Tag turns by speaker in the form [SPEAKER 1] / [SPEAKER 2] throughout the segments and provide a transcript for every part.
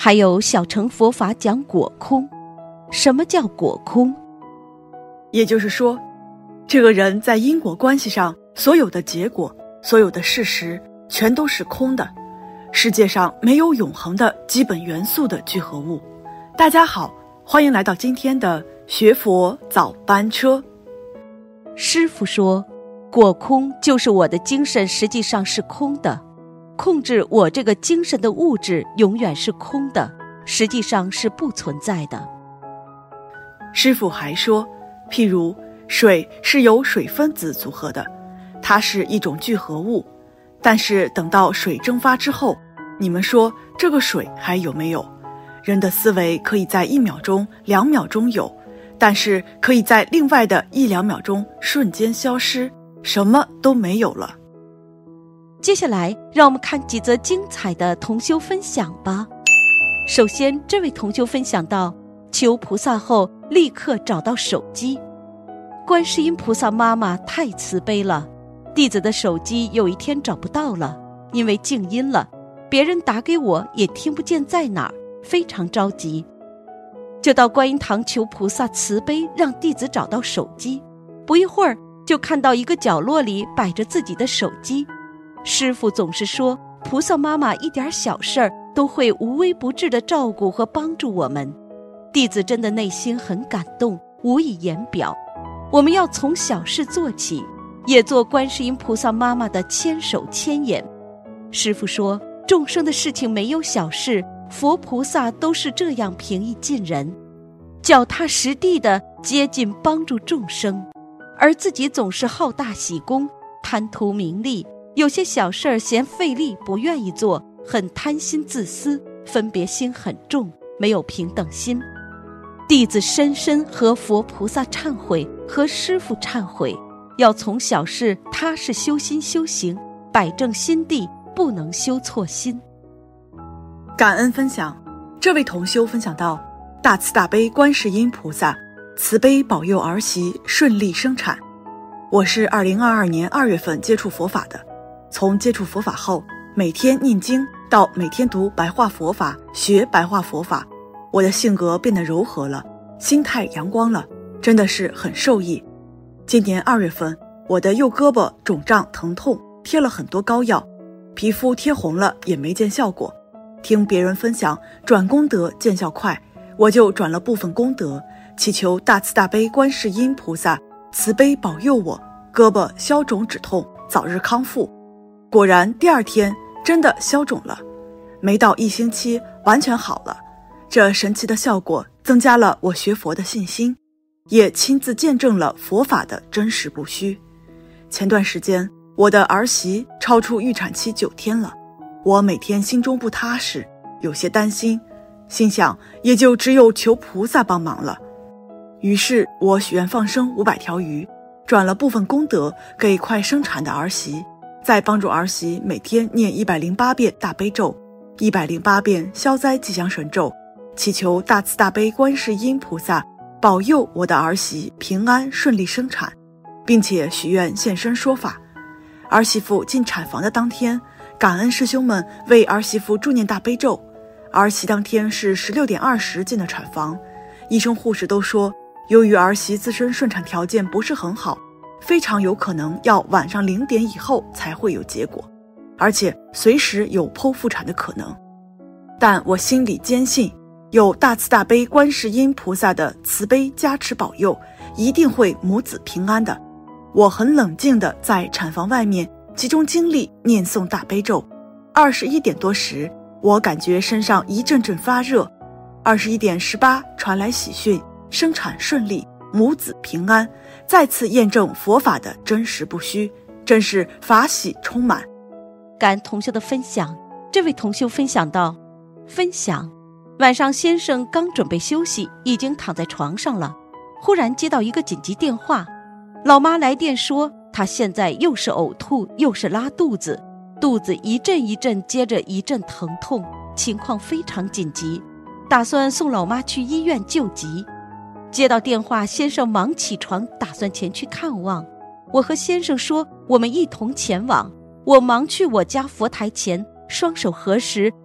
[SPEAKER 1] 还有小乘佛法讲果空。什么叫果空？
[SPEAKER 2] 也就是说，这个人在因果关系上所有的结果，所有的事实全都是空的，世界上没有永恒的基本元素的聚合物。大家好，欢迎来到今天的学佛早班车。
[SPEAKER 1] 师父说，果空就是我的精神实际上是空的，控制我这个精神的物质永远是空的，实际上是不存在的。
[SPEAKER 2] 师父还说，譬如水是由水分子组合的，它是一种聚合物，但是等到水蒸发之后，你们说这个水还有没有？人的思维可以在1秒钟、2秒钟有，但是可以在另外的1-2秒钟瞬间消失，什么都没有了。
[SPEAKER 1] 接下来让我们看几则精彩的同修分享吧。首先，这位同修分享到，求菩萨后立刻找到手机。观世音菩萨妈妈太慈悲了，弟子的手机有一天找不到了，因为静音了，别人打给我也听不见在哪儿，非常着急，就到观音堂求菩萨慈悲，让弟子找到手机。不一会儿就看到一个角落里摆着自己的手机。师父总是说，菩萨妈妈一点小事儿都会无微不至地照顾和帮助我们，弟子真的内心很感动，无以言表。我们要从小事做起，也做观世音菩萨妈妈的千手千眼。师父说，众生的事情没有小事，佛菩萨都是这样平易近人，脚踏实地地接近帮助众生，而自己总是好大喜功，贪图名利，有些小事儿嫌费力不愿意做，很贪心自私，分别心很重，没有平等心。弟子深深和佛菩萨忏悔，和师父忏悔，要从小事踏实修心修行，摆正心地，不能修错心。
[SPEAKER 2] 感恩分享，这位同修分享到，大慈大悲观世音菩萨慈悲保佑儿媳顺利生产。我是2022年2月份接触佛法的，从接触佛法后，每天念经到每天读白话佛法，学白话佛法，我的性格变得柔和了，心态阳光了，真的是很受益。今年2月份，我的右胳膊肿胀疼痛，贴了很多膏药，皮肤贴红了也没见效果。听别人分享转功德见效快，我就转了部分功德，祈求大慈大悲观世音菩萨慈悲保佑我胳膊消肿止痛，早日康复。果然第2天真的消肿了，没到1星期完全好了。这神奇的效果增加了我学佛的信心，也亲自见证了佛法的真实不虚。前段时间我的儿媳超出预产期9天了，我每天心中不踏实，有些担心，心想也就只有求菩萨帮忙了。于是我许愿放生500条鱼，转了部分功德给快生产的儿媳，再帮助儿媳每天念108遍大悲咒，108遍消灾吉祥神咒，祈求大慈大悲观世音菩萨保佑我的儿媳平安顺利生产，并且许愿现身说法。儿媳妇进产房的当天，感恩师兄们为儿媳妇助念大悲咒。儿媳当天是16点20进的产房，医生护士都说，由于儿媳自身顺产条件不是很好，非常有可能要晚上0点以后才会有结果，而且随时有剖腹产的可能。但我心里坚信，有大慈大悲观世音菩萨的慈悲加持保佑，一定会母子平安的。我很冷静地在产房外面集中精力念诵大悲咒。21点多时，我感觉身上一阵阵发热。21点18传来喜讯，生产顺利，母子平安，再次验证佛法的真实不虚，真是法喜充满。
[SPEAKER 1] 感恩同修的分享，这位同修分享到，分享晚上先生刚准备休息，已经躺在床上了，忽然接到一个紧急电话，老妈来电说她现在又是呕吐又是拉肚子，肚子一阵一阵接着一阵疼痛，情况非常紧急，打算送老妈去医院救急。接到电话，先生忙起床，打算前去看望。我和先生说我们一同前往，我忙去我家佛台前，双手合十，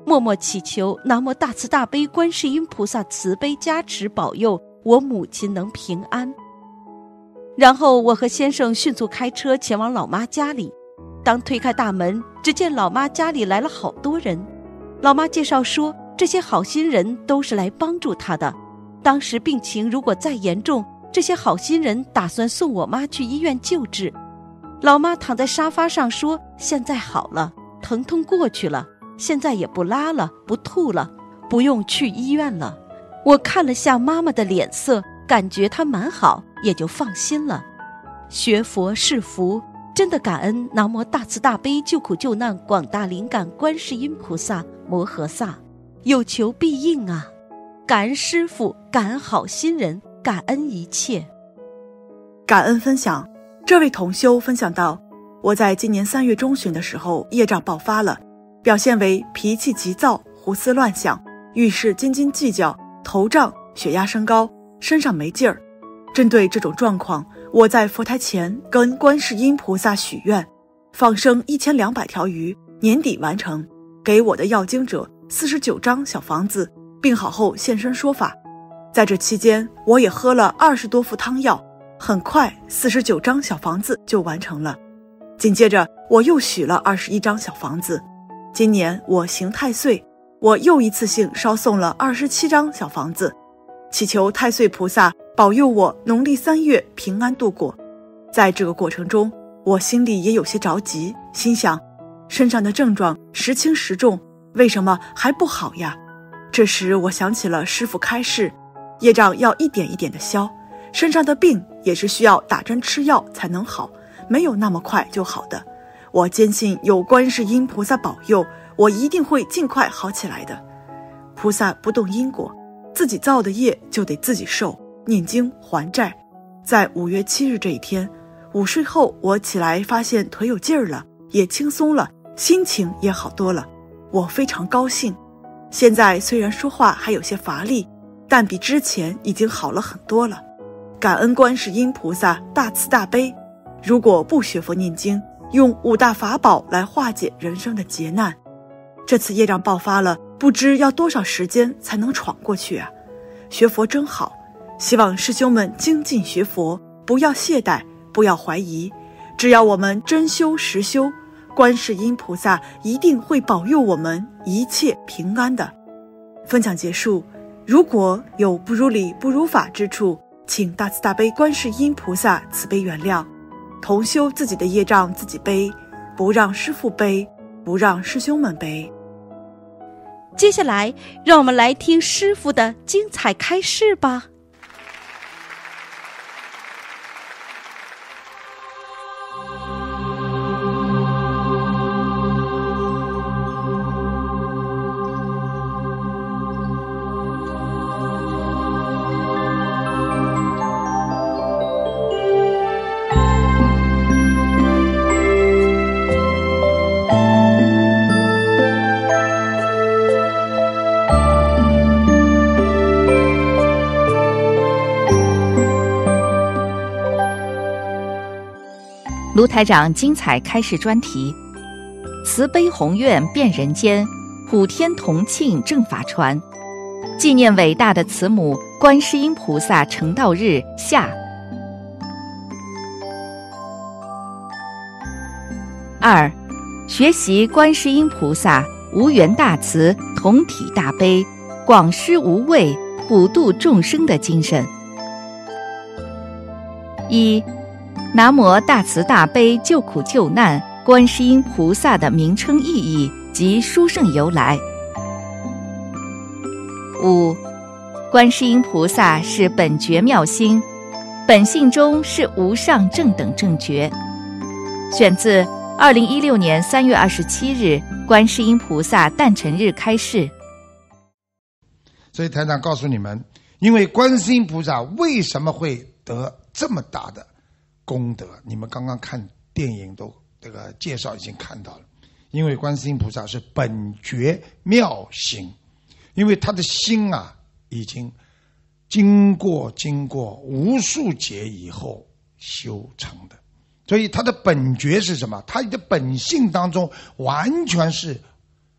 [SPEAKER 1] 默默祈求南无大慈大悲观世音菩萨慈悲加持保佑我母亲能平安。然后我和先生迅速开车前往老妈家里。当推开大门，只见老妈家里来了好多人。老妈介绍说，这些好心人都是来帮助她的。当时病情如果再严重，这些好心人打算送我妈去医院救治。老妈躺在沙发上说，现在好了，疼痛过去了，现在也不拉了，不吐了，不用去医院了。我看了下妈妈的脸色，感觉她蛮好，也就放心了。学佛是福，真的感恩南无大慈大悲救苦救难广大灵感观世音菩萨摩诃萨，有求必应啊！感恩师父，感恩好心人，感恩一切。
[SPEAKER 2] 感恩分享，这位同修分享到，我在今年3月中旬的时候业障爆发了，表现为脾气急躁、胡思乱想、遇事斤斤计较、头胀、血压升高、身上没劲儿。针对这种状况，我在佛台前跟观世音菩萨许愿，放生1200条鱼，年底完成，给我的要经者49张小房子，病好后现身说法。在这期间，我也喝了20多副汤药，很快49张小房子就完成了。紧接着我又许了21张小房子。今年我刑太岁，我又一次性烧送了27张小房子，祈求太岁菩萨保佑我农历3月平安度过。在这个过程中，我心里也有些着急，心想身上的症状时轻时重，为什么还不好呀？这时我想起了师父开示，业障要一点一点的消，身上的病也是需要打针吃药才能好，没有那么快就好的。我坚信有观世音菩萨保佑，我一定会尽快好起来的。菩萨不动因果，自己造的业就得自己受，念经还债。在5月7日这一天，午睡后我起来发现腿有劲儿了，也轻松了，心情也好多了，我非常高兴。现在虽然说话还有些乏力，但比之前已经好了很多了。感恩观世音菩萨大慈大悲，如果不学佛念经，用5大法宝来化解人生的劫难，这次业障爆发了，不知要多少时间才能闯过去啊！学佛真好，希望师兄们精进学佛，不要懈怠，不要怀疑，只要我们真修实修，观世音菩萨一定会保佑我们一切平安的。分享结束，如果有不如理不如法之处，请大慈大悲观世音菩萨慈悲原谅。同修自己的业障自己背，不让师父背，不让师兄们背。
[SPEAKER 1] 接下来让我们来听师父的精彩开示吧。
[SPEAKER 3] 卢台长精彩开示专题：慈悲宏愿遍人间，普天同庆正法传。纪念伟大的慈母观世音菩萨成道日下。2. 学习观世音菩萨无缘大慈、同体大悲、广施无畏、普度众生的精神。1. 南无大慈大悲救苦救难观世音菩萨的名称意义及殊胜由来。5. 观世音菩萨是本觉妙心，本性中是无上正等正觉。选自2016年3月27日观世音菩萨诞辰日开示。
[SPEAKER 4] 所以台长告诉你们，因为观世音菩萨为什么会得这么大的功德，你们刚刚看电影都这个介绍已经看到了。因为观世音菩萨是本觉妙心，因为他的心啊已经经过无数劫以后修成的，所以他的本觉是什么？他的本性当中完全是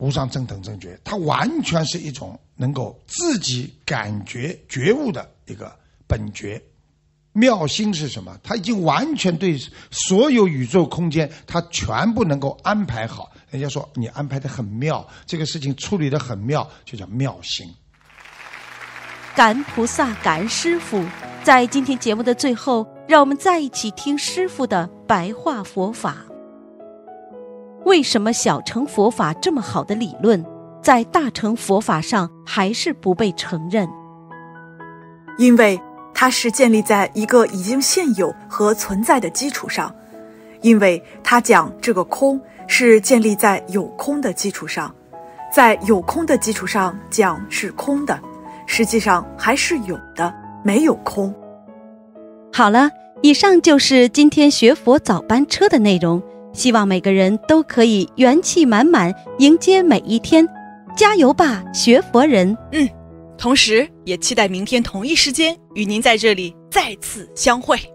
[SPEAKER 4] 无上正等正觉，它完全是一种能够自己感觉觉悟的一个本觉。妙心是什么？它已经完全对所有宇宙空间，它全部能够安排好。人家说你安排得很妙，这个事情处理得很妙，就叫妙心。
[SPEAKER 1] 感恩菩萨，感恩师父。在今天节目的最后，让我们再一起听师父的白话佛法。为什么小乘佛法这么好的理论，在大乘佛法上还是不被承认？
[SPEAKER 2] 因为它是建立在一个已经现有和存在的基础上，因为它讲这个空是建立在有空的基础上，在有空的基础上讲是空的，实际上还是有的，没有空。
[SPEAKER 1] 好了，以上就是今天学佛早班车的内容，希望每个人都可以元气满满迎接每一天，加油吧，学佛人！
[SPEAKER 2] 同时也期待明天同一时间与您在这里再次相会。